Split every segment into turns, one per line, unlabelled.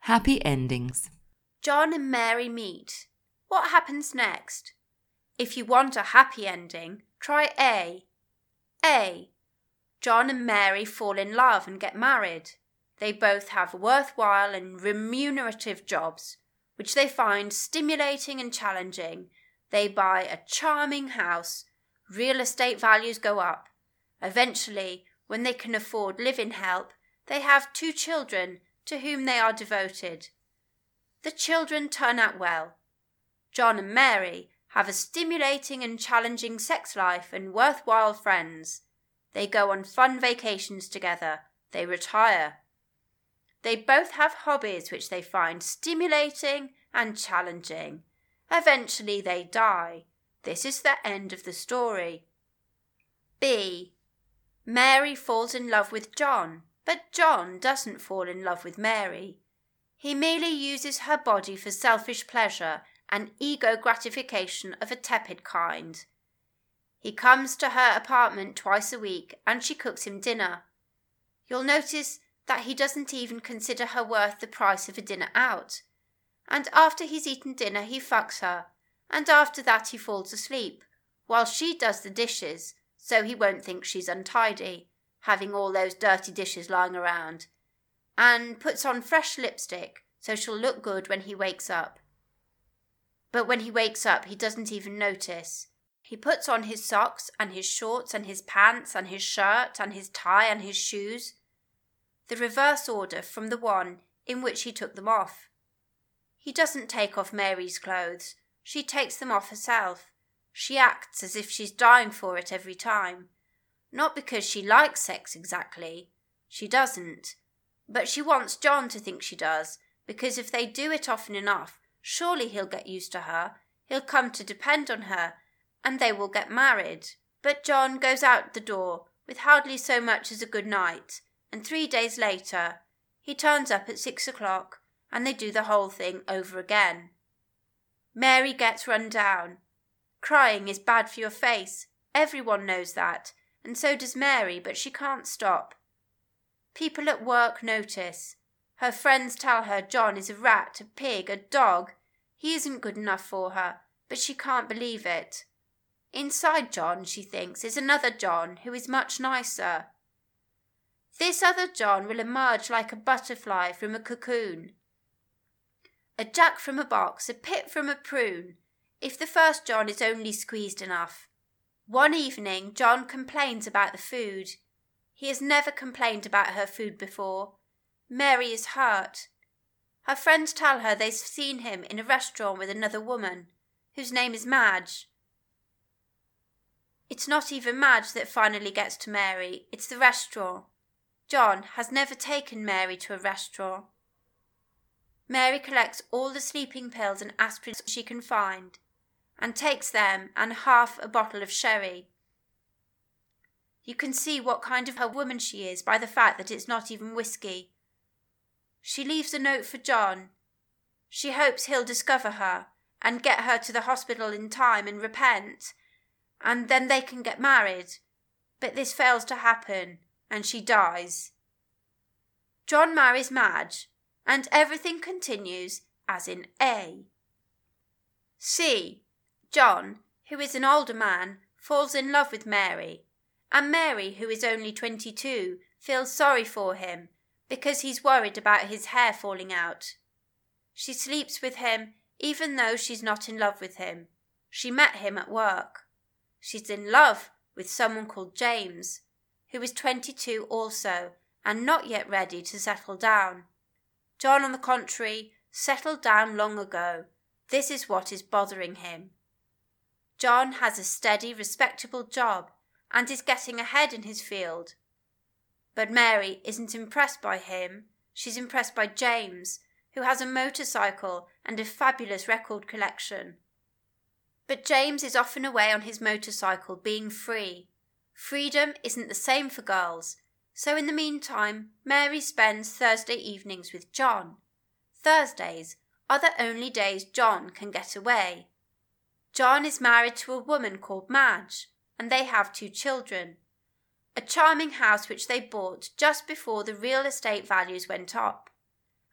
Happy endings.
John and Mary meet. What happens next? If you want a happy ending, try A. A. John and Mary fall in love and get married. They both have worthwhile and remunerative jobs, which they find stimulating and challenging. They buy a charming house. Real estate values go up. Eventually, when they can afford live-in help, they have 2 children to whom they are devoted. The children turn out well. John and Mary have a stimulating and challenging sex life and worthwhile friends. They go on fun vacations together. They retire. They both have hobbies which they find stimulating and challenging. Eventually they die. This is the end of the story. B. Mary falls in love with John, but John doesn't fall in love with Mary. He merely uses her body for selfish pleasure and ego gratification of a tepid kind. He comes to her apartment twice a week and she cooks him dinner. You'll notice that he doesn't even consider her worth the price of a dinner out. And after he's eaten dinner he fucks her, and after that he falls asleep, while she does the dishes so he won't think she's untidy, having all those dirty dishes lying around, and puts on fresh lipstick so she'll look good when he wakes up. But when he wakes up he doesn't even notice. He puts on his socks and his shorts and his pants and his shirt and his tie and his shoes, the reverse order from the one in which he took them off. He doesn't take off Mary's clothes. She takes them off herself. She acts as if she's dying for it every time. Not because she likes sex exactly. She doesn't. But she wants John to think she does, because if they do it often enough, surely he'll get used to her. He'll come to depend on her, and they will get married. But John goes out the door with hardly so much as a good night, and 3 days later he turns up at 6 o'clock, and they do the whole thing over again. Mary gets run down. Crying is bad for your face. Everyone knows that, and so does Mary, but she can't stop. People at work notice. Her friends tell her John is a rat, a pig, a dog. He isn't good enough for her, but she can't believe it. Inside John, she thinks, is another John who is much nicer. This other John will emerge like a butterfly from a cocoon, a jack from a box, a pip from a prune, if the first John is only squeezed enough. One evening, John complains about the food. He has never complained about her food before. Mary is hurt. Her friends tell her they've seen him in a restaurant with another woman, whose name is Madge. It's not even Madge that finally gets to Mary, it's the restaurant. John has never taken Mary to a restaurant. Mary collects all the sleeping pills and aspirin she can find, and takes them and half a bottle of sherry. You can see what kind of a woman she is by the fact that it's not even whiskey. She leaves a note for John. She hopes he'll discover her and get her to the hospital in time and repent, and then they can get married. But this fails to happen, and she dies. John marries Madge, and everything continues as in A. C. John, who is an older man, falls in love with Mary, and Mary, who is only 22, feels sorry for him because he's worried about his hair falling out. She sleeps with him even though she's not in love with him. She met him at work. She's in love with someone called James, who is 22 also, and not yet ready to settle down. John, on the contrary, settled down long ago. This is what is bothering him. John has a steady, respectable job and is getting ahead in his field. But Mary isn't impressed by him. She's impressed by James, who has a motorcycle and a fabulous record collection. But James is often away on his motorcycle being free. Freedom isn't the same for girls, so in the meantime Mary spends Thursday evenings with John. Thursdays are the only days John can get away. John is married to a woman called Madge, and they have 2 children. A charming house which they bought just before the real estate values went up.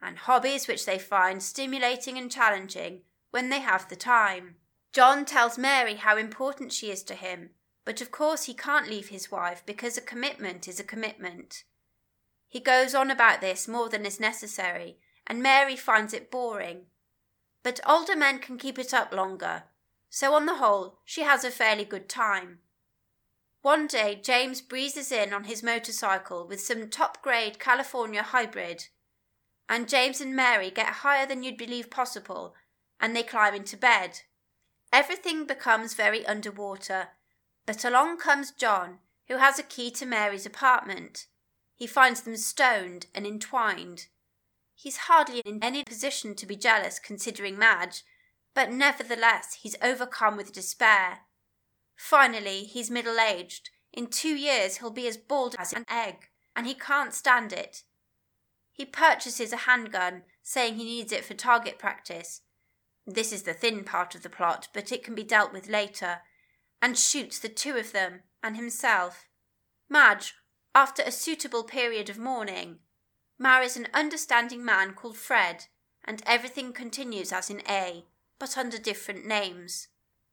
and hobbies which they find stimulating and challenging when they have the time. John tells Mary how important she is to him, but of course he can't leave his wife because a commitment is a commitment. He goes on about this more than is necessary, and Mary finds it boring. But older men can keep it up longer, so on the whole she has a fairly good time. One day James breezes in on his motorcycle with some top-grade California hybrid, and James and Mary get higher than you'd believe possible, and they climb into bed. Everything becomes very underwater, but along comes John, who has a key to Mary's apartment. He finds them stoned and entwined. He's hardly in any position to be jealous considering Madge, but nevertheless he's overcome with despair. Finally, he's middle-aged. In 2 years he'll be as bald as an egg, and he can't stand it. He purchases a handgun, saying he needs it for target practice. This is the thin part of the plot, but it can be dealt with later, and shoots the two of them and himself. Madge, after a suitable period of mourning, marries an understanding man called Fred, and everything continues as in A, but under different names.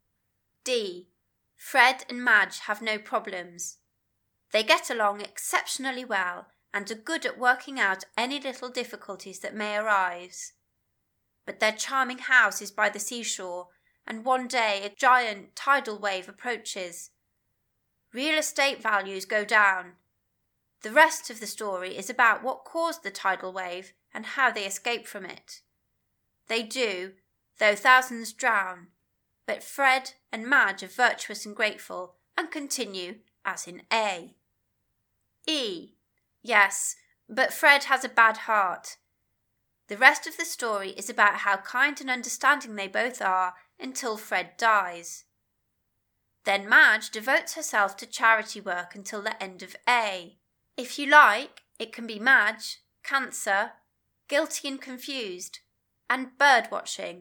D. Fred and Madge have no problems. They get along exceptionally well and are good at working out any little difficulties that may arise. But their charming house is by the seashore, and one day a giant tidal wave approaches. Real estate values go down. The rest of the story is about what caused the tidal wave and how they escape from it. They do, though thousands drown, but Fred and Madge are virtuous and grateful and continue as in A. E. Yes, but Fred has a bad heart. The rest of the story is about how kind and understanding they both are until Fred dies. Then Madge devotes herself to charity work until the end of A. If you like, it can be Madge, Cancer, Guilty and Confused, and Bird Watching.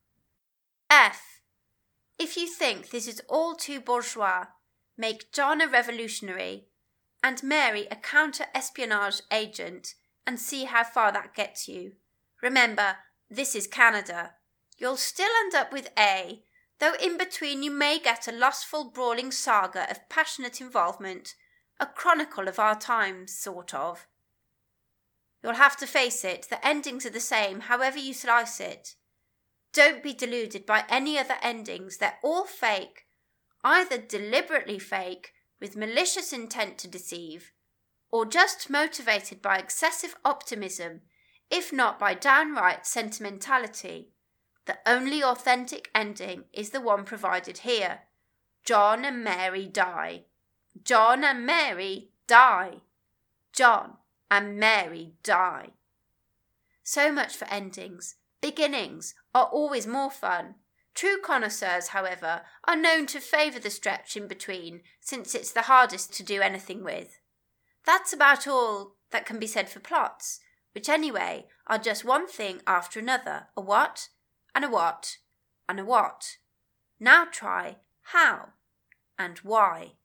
F. If you think this is all too bourgeois, make John a revolutionary and Mary a counter-espionage agent and see how far that gets you. Remember, this is Canada. You'll still end up with A, though in between you may get a lustful, brawling saga of passionate involvement, a chronicle of our times, sort of. You'll have to face it, the endings are the same, however you slice it. Don't be deluded by any other endings, they're all fake, either deliberately fake, with malicious intent to deceive, or just motivated by excessive optimism, if not by downright sentimentality. The only authentic ending is the one provided here. John and Mary die. John and Mary die. John and Mary die. So much for endings. Beginnings are always more fun. True connoisseurs, however, are known to favour the stretch in between, since it's the hardest to do anything with. That's about all that can be said for plots, which anyway are just one thing after another, a what, and a what, and a what. Now try how and why.